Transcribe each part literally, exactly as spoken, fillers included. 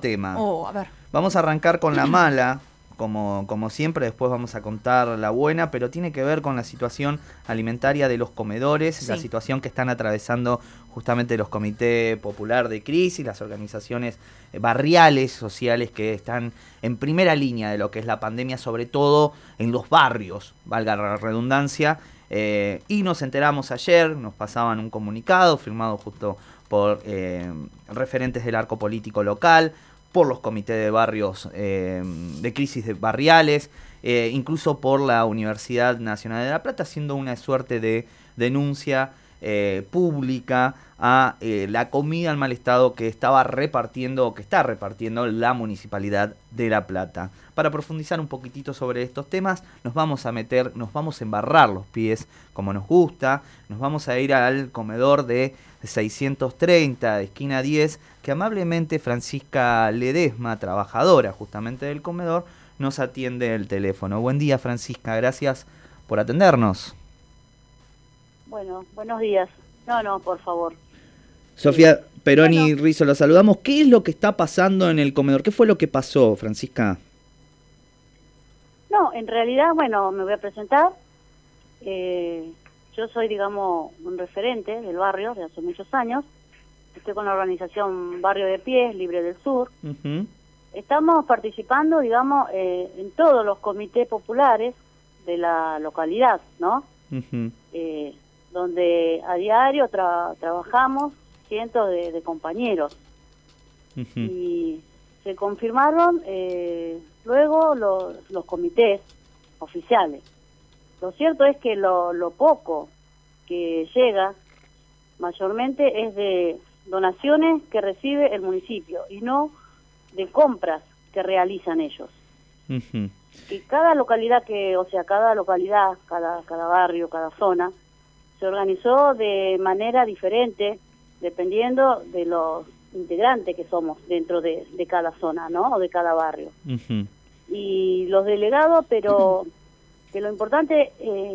tema. Oh, a ver. Vamos a arrancar con la mala, como, como siempre, después vamos a contar la buena, pero tiene que ver con la situación alimentaria de los comedores, Sí. la situación que están atravesando justamente los comités popular de crisis, las organizaciones barriales, sociales que están en primera línea de lo que es la pandemia, sobre todo en los barrios, valga la redundancia. Eh, y nos enteramos ayer, nos pasaban un comunicado firmado justo por eh, referentes del arco político local, por los comités de barrios eh, de crisis de barriales, eh, incluso por la Universidad Nacional de La Plata, haciendo una suerte de denuncia eh, pública a eh, la comida en mal estado que estaba repartiendo o que está repartiendo la Municipalidad de La Plata. Para profundizar un poquitito sobre estos temas, nos vamos a meter, nos vamos a embarrar los pies como nos gusta, nos vamos a ir al comedor de seiscientos treinta, de esquina diez, que amablemente Francisca Ledesma, trabajadora justamente del comedor, nos atiende el teléfono. Buen día, Francisca, gracias por atendernos. Bueno, buenos días. No, no, por favor. Sofía Peroni bueno. Rizzo, la saludamos. ¿Qué es lo que está pasando en el comedor? ¿Qué fue lo que pasó, Francisca? No, en realidad, bueno, me voy a presentar. Eh, yo soy, digamos, un referente del barrio de hace muchos años. Estoy con la organización Barrio de Pies, Libre del Sur. Uh-huh. Estamos participando, digamos, eh, en todos los comités populares de la localidad, ¿no? Uh-huh. Eh, donde a diario tra trabajamos cientos de, de compañeros. Uh-huh. Y se confirmaron eh, luego los, los comités oficiales. Lo cierto es que lo, lo poco que llega mayormente es de donaciones que recibe el municipio y no de compras que realizan ellos. Uh-huh. Y cada localidad que, o sea, cada localidad, cada, cada barrio, cada zona, se organizó de manera diferente dependiendo de los integrantes que somos dentro de, de cada zona, ¿no? O de cada barrio. Uh-huh. Y los delegados, pero que lo importante eh,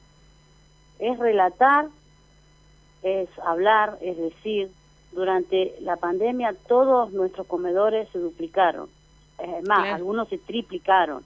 es relatar, es hablar, es decir, durante la pandemia todos nuestros comedores se duplicaron. Es más, claro. Algunos se triplicaron.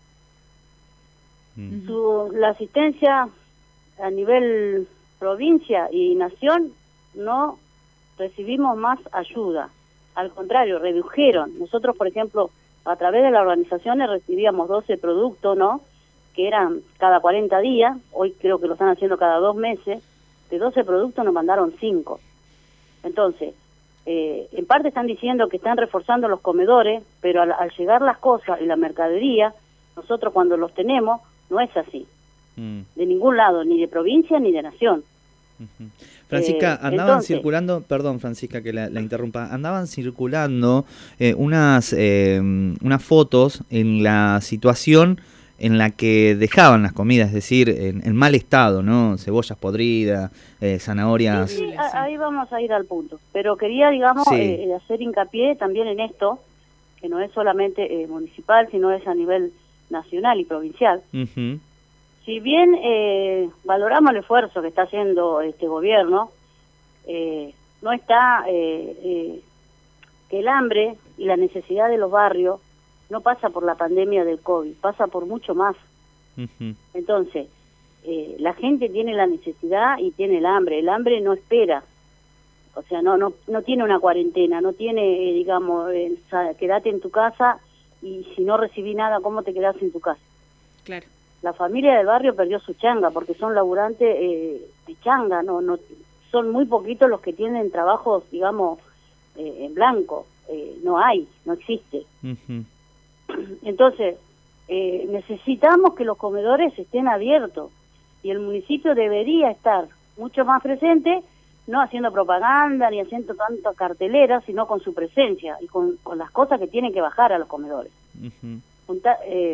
Uh-huh. Su, la asistencia a nivel provincia y nación no recibimos más ayuda, al contrario, redujeron. Nosotros, por ejemplo, a través de las organizaciones recibíamos doce productos, ¿no? Que eran cada cuarenta días, hoy creo que lo están haciendo cada dos meses, de doce productos nos mandaron cinco. Entonces, eh, en parte están diciendo que están reforzando los comedores, pero al, al llegar las cosas y la mercadería, nosotros cuando los tenemos, no es así. Mm. De ningún lado, ni de provincia ni de nación. Uh-huh. Francisca, eh, andaban entonces, circulando, perdón Francisca que la, la interrumpa, andaban circulando eh, unas, eh, unas fotos en la situación en la que dejaban las comidas, es decir, en, en mal estado, ¿no? Cebollas podridas, eh, zanahorias. Sí, sí, ahí vamos a ir al punto. Pero quería, digamos, sí. eh, hacer hincapié también en esto, que no es solamente eh, municipal, sino es a nivel nacional y provincial. Uh-huh. Si bien eh, valoramos el esfuerzo que está haciendo este gobierno, eh, no está eh, eh, que el hambre y la necesidad de los barrios no pasa por la pandemia del COVID, pasa por mucho más. Uh-huh. Entonces, eh, la gente tiene la necesidad y tiene el hambre. El hambre no espera, o sea, no no no tiene una cuarentena, no tiene, eh, digamos, eh, quédate en tu casa y si no recibí nada, ¿cómo te quedás en tu casa? Claro. La familia del barrio perdió su changa porque son laburantes eh, de changa, no no son muy poquitos los que tienen trabajos, digamos, eh, en blanco. Eh, no hay, no existe. Uh-huh. Entonces, eh, necesitamos que los comedores estén abiertos y el municipio debería estar mucho más presente, no haciendo propaganda ni haciendo tanta cartelera, sino con su presencia y con, con las cosas que tienen que bajar a los comedores. Uh-huh. Junta, eh,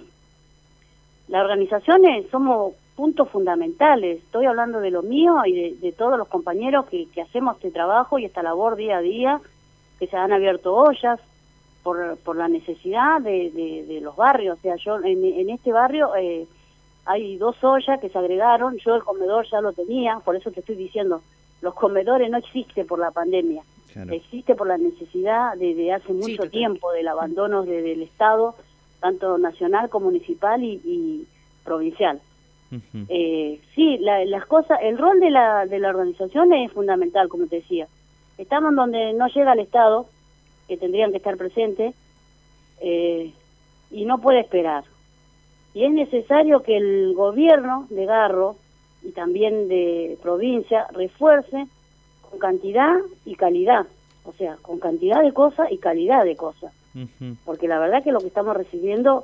Las organizaciones somos puntos fundamentales. Estoy hablando de lo mío y de, de todos los compañeros que, que hacemos este trabajo y esta labor día a día, que se han abierto ollas por, por la necesidad de, de, de los barrios. O sea, yo en, en este barrio eh, hay dos ollas que se agregaron. Yo el comedor ya lo tenía, por eso te estoy diciendo, los comedores no existen por la pandemia. Claro. Existe por la necesidad desde de hace mucho sí, tiempo del abandono de, del Estado, tanto nacional como municipal y, y provincial. Uh-huh. Eh, sí, la, las cosas, el rol de la, de la organización es fundamental, como te decía. Estamos donde no llega el Estado, que tendrían que estar presentes, eh, y no puede esperar. Y es necesario que el gobierno de Garro y también de provincia refuerce con cantidad y calidad, o sea, con cantidad de cosas y calidad de cosas. Uh-huh. Porque la verdad que lo que estamos recibiendo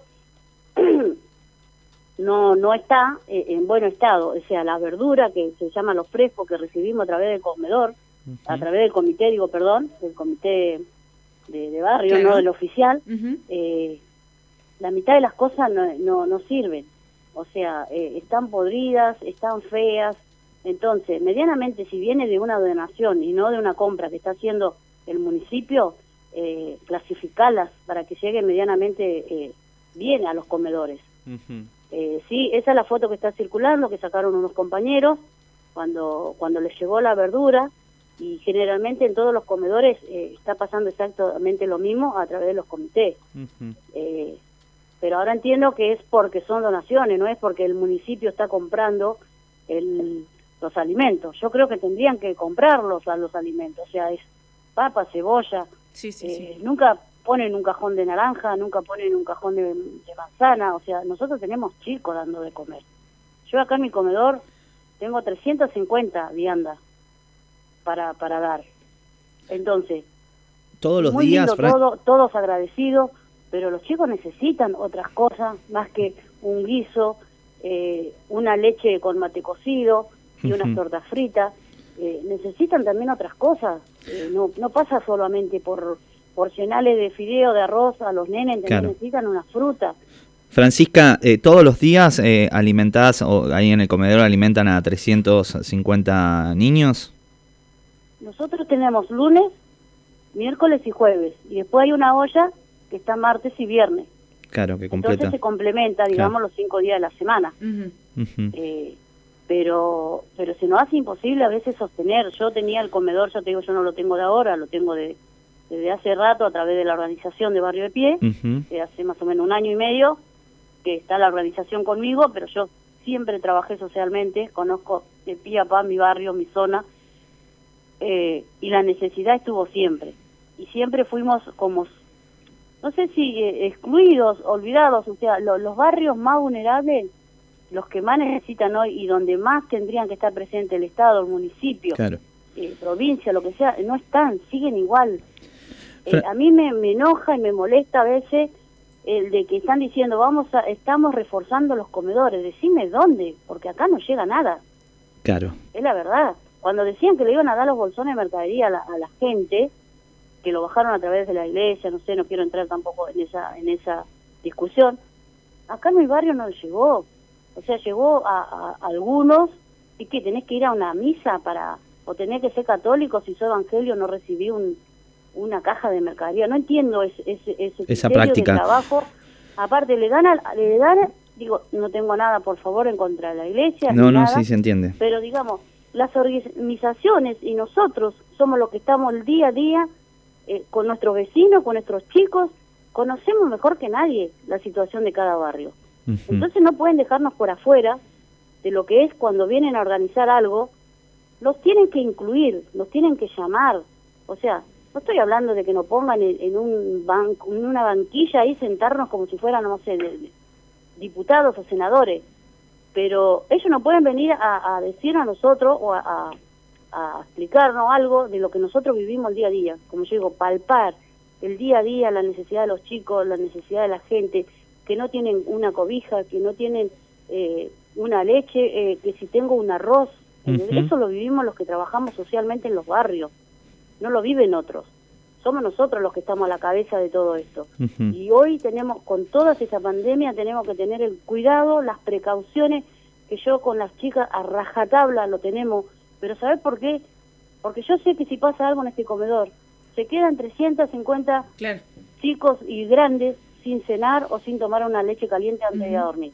no no está eh, en buen estado, o sea, la verdura que se llama los frescos que recibimos a través del comedor, uh-huh. a través del comité, digo, perdón, del comité de, de barrio, claro. no del oficial, uh-huh. eh, la mitad de las cosas no, no, no sirven, o sea, eh, están podridas, están feas. Entonces, medianamente, si viene de una donación y no de una compra que está haciendo el municipio, eh, clasificarlas para que lleguen medianamente eh, bien a los comedores. Uh-huh. Eh, sí, esa es la foto que está circulando, que sacaron unos compañeros cuando cuando les llegó la verdura, y generalmente en todos los comedores eh, está pasando exactamente lo mismo a través de los comités. Uh-huh. eh, pero ahora entiendo que es porque son donaciones, no es porque el municipio está comprando el, los alimentos. Yo creo que tendrían que comprarlos a los alimentos, o sea, es papa, cebolla, sí, sí, eh, sí. nunca ponen un cajón de naranja, nunca ponen un cajón de, de manzana, o sea, nosotros tenemos chicos dando de comer. Yo acá en mi comedor tengo trescientos cincuenta viandas para para dar. Entonces, todos los muy días, lindo, Fran... todo, todos agradecidos, pero los chicos necesitan otras cosas más que un guiso, eh, una leche con mate cocido y uh-huh. unas tortas fritas. Eh, necesitan también otras cosas. Eh, no no pasa solamente por porcionales de fideo, de arroz a los nenes, claro. necesitan una fruta. Francisca, eh, todos los días eh, alimentás, o ahí en el comedor alimentan a trescientos cincuenta niños. Nosotros tenemos lunes, miércoles y jueves, y después hay una olla que está martes y viernes. Claro, que completa. Entonces se complementa, digamos, claro. los cinco días de la semana. Uh-huh. Uh-huh. Eh, pero pero se nos hace imposible a veces sostener. Yo tenía el comedor, yo te digo, yo no lo tengo de ahora, lo tengo de desde hace rato a través de la organización de Barrio de Pie, uh-huh. de hace más o menos un año y medio que está la organización conmigo, pero yo siempre trabajé socialmente, conozco de pie a pa mi barrio, mi zona, eh, y la necesidad estuvo siempre. Y siempre fuimos como, no sé si eh, excluidos, olvidados, o sea, lo, los barrios más vulnerables, los que más necesitan hoy y donde más tendrían que estar presentes el Estado, el municipio, claro. eh, provincia, lo que sea, no están, siguen igual. Eh, a mí me, me enoja y me molesta a veces el de que están diciendo, vamos a, estamos reforzando los comedores. Decime dónde, porque acá no llega nada. Claro. Es la verdad. Cuando decían que le iban a dar los bolsones de mercadería a la, a la gente, que lo bajaron a través de la iglesia, no sé, no quiero entrar tampoco en esa en esa discusión, acá en mi barrio no llegó. O sea, llegó a, a, a algunos, y que tenés que ir a una misa para, o tenés que ser católico, si sos evangelio no recibí un una caja de mercadería. No entiendo ese, ese, ese esa práctica de trabajo. Aparte, le dan, a, le dan, digo, no tengo nada, por favor, en contra de la iglesia. No, no, nada, sí se entiende. Pero, digamos, las organizaciones y nosotros somos los que estamos el día a día eh, con nuestros vecinos, con nuestros chicos, conocemos mejor que nadie la situación de cada barrio. Uh-huh. Entonces no pueden dejarnos por afuera de lo que es cuando vienen a organizar algo, los tienen que incluir, los tienen que llamar. O sea, no estoy hablando de que nos pongan en, en un banco, en una banquilla ahí, sentarnos como si fueran, no sé, de, de, diputados o senadores, pero ellos no pueden venir a, a decir a nosotros o a, a, a explicarnos algo de lo que nosotros vivimos el día a día. Como yo digo, palpar el día a día, la necesidad de los chicos, la necesidad de la gente, que no tienen una cobija, que no tienen eh, una leche, eh, que si tengo un arroz. Uh-huh. Eso lo vivimos los que trabajamos socialmente en los barrios. No lo viven otros. Somos nosotros los que estamos a la cabeza de todo esto. Uh-huh. Y hoy tenemos, con toda esa pandemia, tenemos que tener el cuidado, las precauciones, que yo con las chicas a rajatabla lo tenemos. Pero ¿sabés por qué? Porque yo sé que si pasa algo en este comedor, se quedan trescientos cincuenta claro. chicos y grandes sin cenar o sin tomar una leche caliente antes uh-huh. de ir a dormir.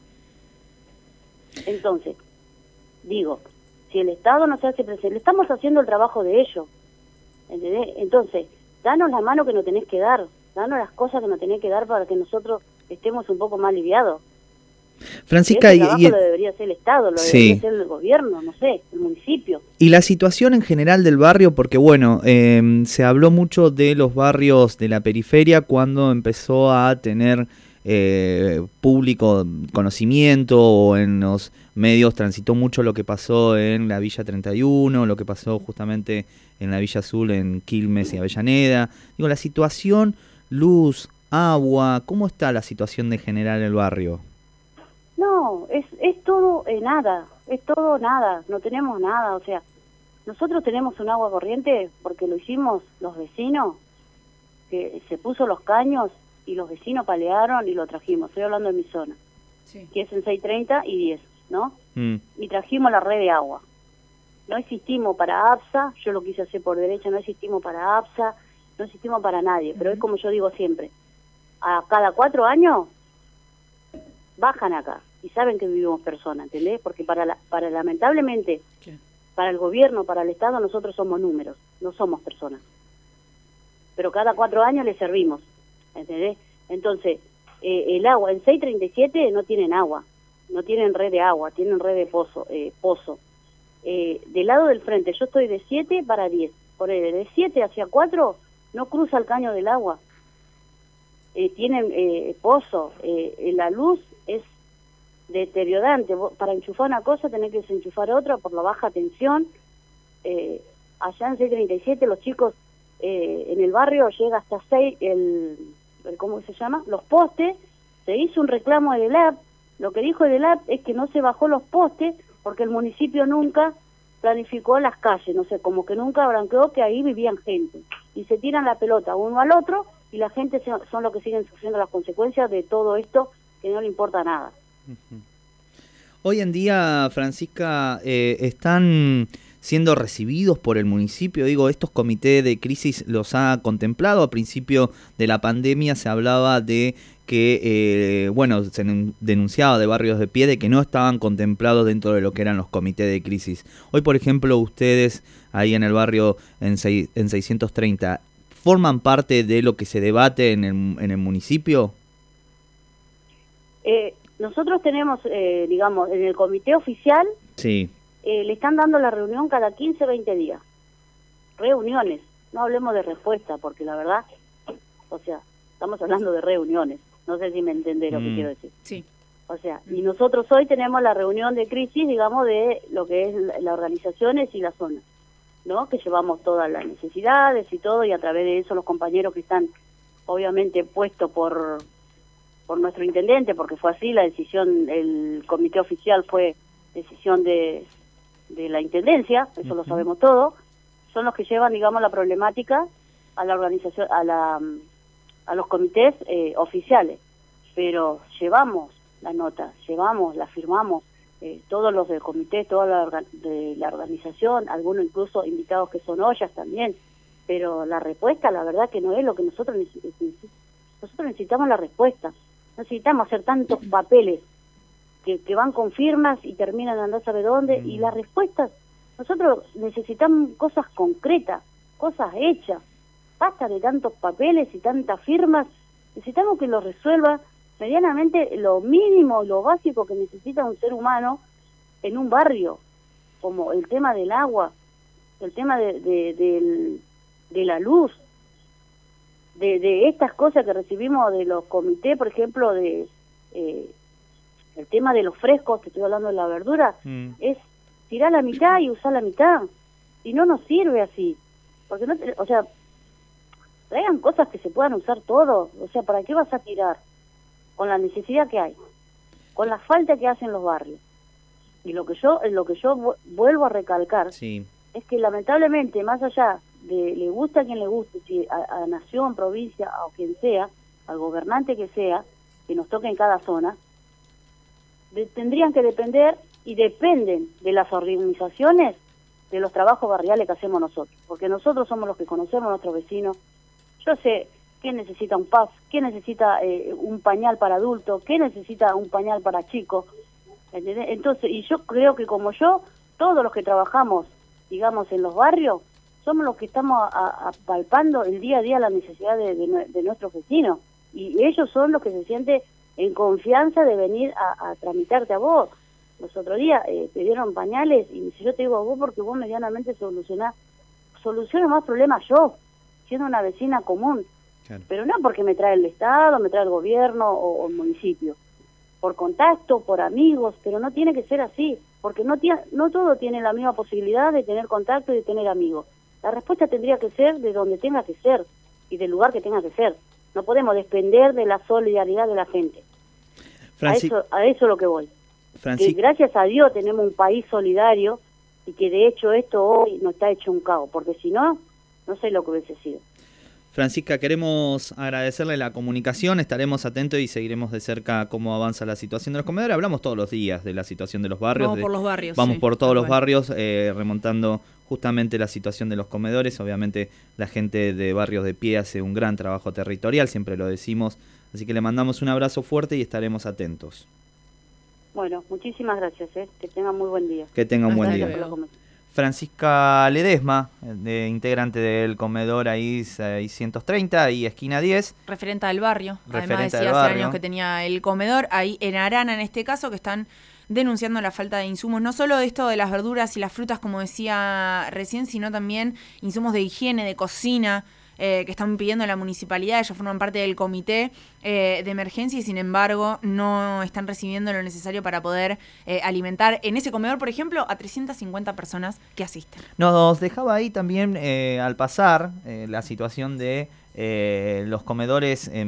Entonces, digo, si el Estado no se hace presente, le estamos haciendo el trabajo de ellos. ¿entendés? Entonces, danos la mano que nos tenés que dar, danos las cosas que nos tenés que dar para que nosotros estemos un poco más aliviados. Francisca, y ese trabajo y, y, lo debería hacer el Estado, lo sí. debería hacer el gobierno, no sé, el municipio. Y la situación en general del barrio, porque bueno, eh, se habló mucho de los barrios de la periferia cuando empezó a tener eh, público conocimiento, o en los medios transitó mucho lo que pasó en la Villa treinta y uno, lo que pasó justamente en la Villa Azul, en Quilmes y Avellaneda. Digo, la situación, luz, agua, ¿cómo está la situación de general del barrio? No, es, es todo eh, nada, es todo nada, no tenemos nada, o sea, nosotros tenemos un agua corriente porque lo hicimos los vecinos, que se puso los caños y los vecinos palearon y lo trajimos, estoy hablando de mi zona, sí. Que es en seiscientos treinta y diez, ¿no? Mm. Y trajimos la red de agua. No existimos para APSA, yo lo quise hacer por derecha, no existimos para APSA, no existimos para nadie, pero mm. es como yo digo siempre, a cada cuatro años bajan acá y saben que vivimos personas, ¿entendés? Porque para la, para lamentablemente, ¿qué? Para el gobierno, para el Estado, nosotros somos números, no somos personas. Pero cada cuatro años les servimos, ¿entendés? Entonces, eh, el agua, en seiscientos treinta y siete no tienen agua, no tienen red de agua, tienen red de pozo. Eh, pozo. Eh, del lado del frente, yo estoy de siete para diez, por ahí, de siete hacia cuatro no cruza el caño del agua. Eh, tienen eh, pozo, eh, la luz es deteriorante. Para enchufar una cosa tenés que desenchufar otra por la baja tensión. Eh, allá en seiscientos treinta y siete los chicos eh, en el barrio llega hasta seis, el, el ¿cómo se llama? Los postes. Se hizo un reclamo del E L A P. Lo que dijo el E L A P es que no se bajó los postes porque el municipio nunca planificó las calles, no sé, como que nunca branqueó que ahí vivían gente. Y se tiran la pelota uno al otro y la gente se, son los que siguen sufriendo las consecuencias de todo esto que no le importa nada. Hoy en día, Francisca, eh, ¿están siendo recibidos por el municipio? Digo, ¿estos comités de crisis los ha contemplado? A principio de la pandemia se hablaba de que, eh, bueno, se denunciaba de barrios de pie de que no estaban contemplados dentro de lo que eran los comités de crisis. Hoy, por ejemplo, ustedes ahí en el barrio en, seis, en seiscientos treinta, ¿forman parte de lo que se debate en el, en el municipio? Eh, nosotros tenemos, eh, digamos, en el comité oficial, sí. eh, le están dando la reunión cada quince, veinte días. Reuniones, no hablemos de respuesta, porque la verdad, o sea, estamos hablando de reuniones. No sé si me entendés lo mm. que quiero decir. Sí. O sea, y nosotros hoy tenemos la reunión de crisis, digamos, de lo que es las la organizaciones y la zona, ¿no? Que llevamos todas las necesidades y todo, y a través de eso los compañeros que están, obviamente, puestos por... por nuestro intendente, porque fue así, la decisión, el comité oficial fue decisión de, de la intendencia, eso uh-huh. lo sabemos todo, son los que llevan, digamos, la problemática a la organización, a la a los comités eh, oficiales, pero llevamos la nota, llevamos, la firmamos, eh, todos los del comité, toda la de la organización, algunos incluso invitados que son ollas también, pero la respuesta, la verdad que no es lo que nosotros necesitamos. Nosotros necesitamos la respuesta. Necesitamos hacer tantos papeles que, que van con firmas y terminan andando a saber dónde, mm. y las respuestas, nosotros necesitamos cosas concretas, cosas hechas. Basta de tantos papeles y tantas firmas, necesitamos que lo resuelva medianamente lo mínimo, lo básico que necesita un ser humano en un barrio, como el tema del agua, el tema de, de, de, de la luz, De, de estas cosas que recibimos de los comités, por ejemplo, de eh, el tema de los frescos, que estoy hablando de la verdura, mm. es tirar la mitad y usar la mitad, y no nos sirve así, porque no, o sea, traigan cosas que se puedan usar todo, o sea, ¿para qué vas a tirar? Con la necesidad que hay, con la falta que hacen los barrios, y lo que yo, lo que yo vuelvo a recalcar, sí. es que lamentablemente, más allá de le gusta a quien le guste, si a, a nación, provincia o quien sea, al gobernante que sea, que nos toque en cada zona, de, tendrían que depender y dependen de las organizaciones de los trabajos barriales que hacemos nosotros, porque nosotros somos los que conocemos a nuestros vecinos. Yo sé quién necesita un P A F, quién necesita eh, un pañal para adultos, quién necesita un pañal para chicos, ¿entendés? Entonces, y yo creo que como yo, todos los que trabajamos, digamos, en los barrios, somos los que estamos a, a, palpando el día a día la necesidad de, de, de nuestros vecinos. Y ellos son los que se sienten en confianza de venir a, a tramitarte a vos. Los otros días eh, te dieron pañales y si yo te digo a vos porque vos medianamente solucionás, soluciono más problemas yo, siendo una vecina común. Claro. Pero no porque me trae el Estado, me trae el gobierno o, o el municipio. Por contacto, por amigos, pero no tiene que ser así, porque no, tiene, no todo tiene la misma posibilidad de tener contacto y de tener amigos. La respuesta tendría que ser de donde tenga que ser y del lugar que tenga que ser. No podemos depender de la solidaridad de la gente. Franci... A eso a eso es lo que voy. Franci... Que gracias a Dios tenemos un país solidario y que de hecho esto hoy no está hecho un caos, porque si no, no sé lo que hubiese sido. Francisca, queremos agradecerle la comunicación, estaremos atentos y seguiremos de cerca cómo avanza la situación de los comedores. Hablamos todos los días de la situación de los barrios. Vamos de, por los barrios. Vamos sí, por todos los bueno. barrios, eh, remontando justamente la situación de los comedores. Obviamente la gente de Barrios de Pie hace un gran trabajo territorial, siempre lo decimos. Así que le mandamos un abrazo fuerte y estaremos atentos. Bueno, muchísimas gracias, ¿eh? Que tengan muy buen día. Que tengan un buen Hasta día. luego. Francisca Ledesma, de, integrante del comedor ahí seiscientos treinta y esquina diez. Referenta del barrio. Referenta Además decía del hace barrio. años que tenía el comedor, ahí en Arana en este caso, que están denunciando la falta de insumos, no solo de esto de las verduras y las frutas, como decía recién, sino también insumos de higiene, de cocina, eh, que están pidiendo la municipalidad. Ellos forman parte del comité eh, de emergencia y sin embargo no están recibiendo lo necesario para poder eh, alimentar en ese comedor, por ejemplo, a trescientas cincuenta personas que asisten. Nos dejaba ahí también eh, al pasar eh, la situación de eh, los comedores eh,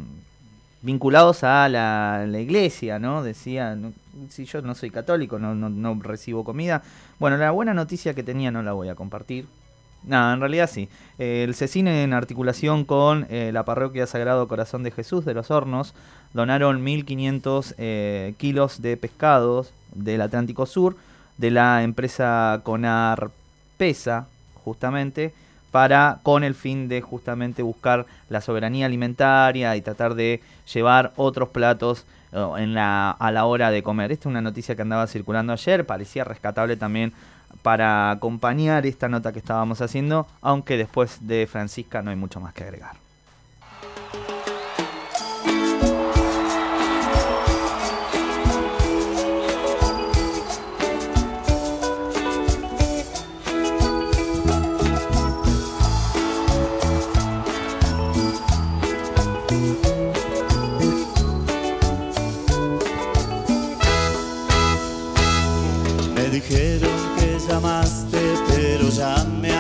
vinculados a la, la iglesia, ¿no? Decía, no, si yo no soy católico, no, no, no recibo comida. Bueno, la buena noticia que tenía no la voy a compartir. No, en realidad sí. Eh, el CECIN, en articulación con eh, la Parroquia Sagrado Corazón de Jesús de Los Hornos, donaron mil quinientos eh, kilos de pescados del Atlántico Sur, de la empresa Conar Pesa, justamente, para con el fin de justamente buscar la soberanía alimentaria y tratar de llevar otros platos eh, en la, a la hora de comer. Esta es una noticia que andaba circulando ayer, parecía rescatable también para acompañar esta nota que estábamos haciendo, aunque después de Francisca no hay mucho más que agregar.